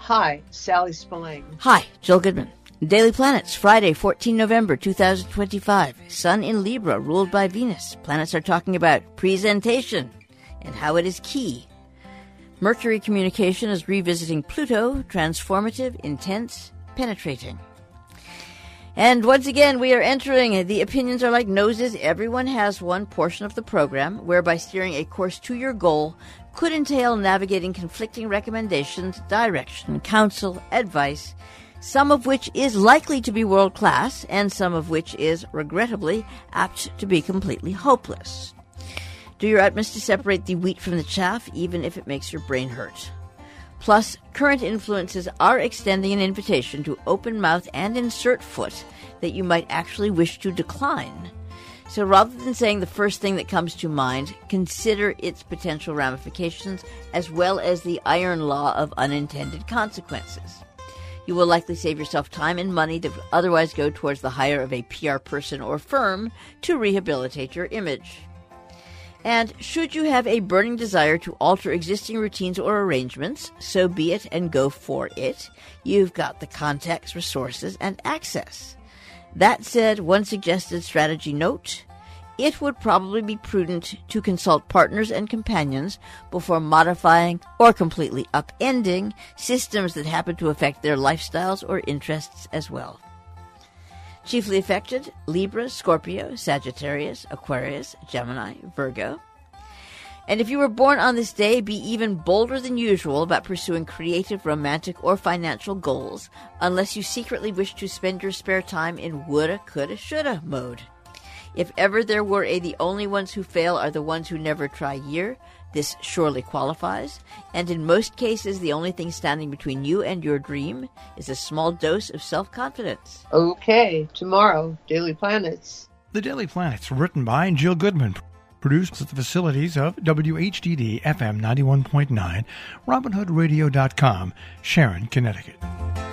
Hi, Sally Spillane. Hi, Jill Goodman. Daily Planets, Friday, 14 November 2025. Sun in Libra, ruled by Venus. Planets are talking about presentation and how it is key. Mercury communication is revisiting Pluto, transformative, intense, penetrating. And once again, we are entering The Opinions Are Like Noses. Everyone has one portion of the program whereby steering a course to your goal could entail navigating conflicting recommendations, direction, counsel, advice, some of which is likely to be world-class and some of which is, regrettably, apt to be completely hopeless. Do your utmost to separate the wheat from the chaff, even if it makes your brain hurt. Plus, current influences are extending an invitation to open mouth and insert foot that you might actually wish to decline. So rather than saying the first thing that comes to mind, consider its potential ramifications as well as the iron law of unintended consequences. You will likely save yourself time and money that would otherwise go towards the hire of a PR person or firm to rehabilitate your image. And should you have a burning desire to alter existing routines or arrangements, so be it and go for it. You've got the context, resources, and access. That said, one suggested strategy note: it would probably be prudent to consult partners and companions before modifying or completely upending systems that happen to affect their lifestyles or interests as well. Chiefly affected: Libra, Scorpio, Sagittarius, Aquarius, Gemini, Virgo. And if you were born on this day, be even bolder than usual about pursuing creative, romantic, or financial goals, unless you secretly wish to spend your spare time in woulda, coulda, shoulda mode. If ever there were the only ones who fail are the ones who never try year, this surely qualifies, and in most cases the only thing standing between you and your dream is a small dose of self-confidence. Okay, tomorrow, Daily Planets. The Daily Planets, written by Jill Goodman, produced at the facilities of WHDD FM 91.9, RobinHoodRadio.com, Sharon, Connecticut.